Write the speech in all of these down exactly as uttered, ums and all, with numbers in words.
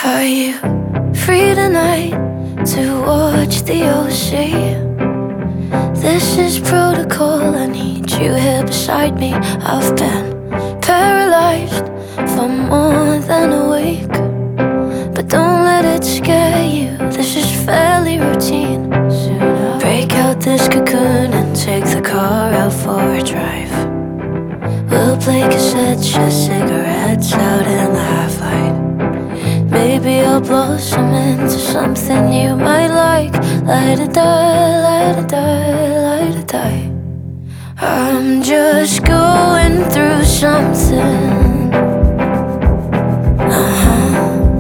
Are you free tonight to watch the ocean? This is protocol, I need you here beside me. I've been paralyzed for more than a week, but don't let it scare you, this is fairly routine. Soon I'll break out this cocoon and take the car out for a drive. We'll play cassettes, share cigarettes out in the half-light. Maybe I'll blossom into something you might like. Light-a-die, light-a-die, light-a-die. I'm just going through something. Uh-huh.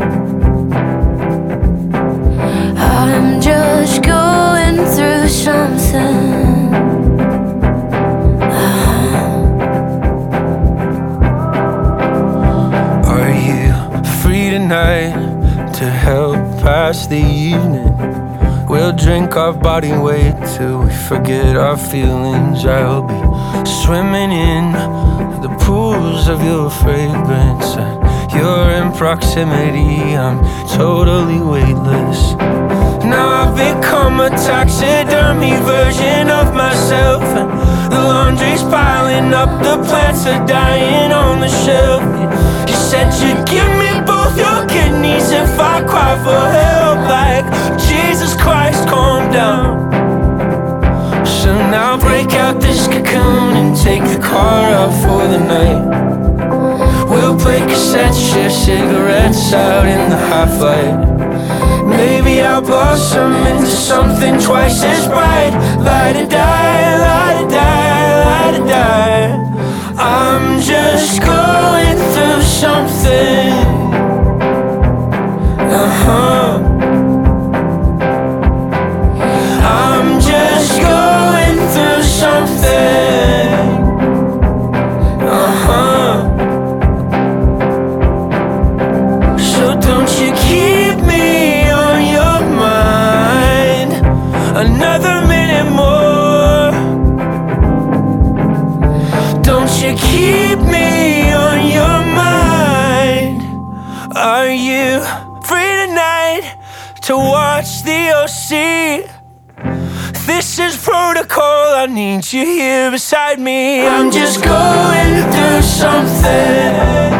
I'm just going through something. Uh-huh. Are you free tonight to help pass the evening? We'll drink our body weight till we forget our feelings. I'll be swimming in the pools of your fragrance, and you're in proximity, I'm totally weightless. Now I've become a taxidermy version of myself, and the laundry's piling up, the plants are dying on the shelf. You said you'd give me both your kidneys if I cry for help. Like, Jesus Christ, calm down. So now break out this cocoon and take the car out for the night. We'll play cassettes, share cigarettes out in the half-light. Maybe I'll blossom into something twice as bright. Light-a-die, light-a-die, light-a-die. I'm just going through something. Uh-huh. I'm just going through something. Uh-huh. So don't you keep me on your mind another minute more. Don't you keep me on your mind. Are you free tonight to watch the ocean? This is protocol, I need you here beside me. I'm just going through something.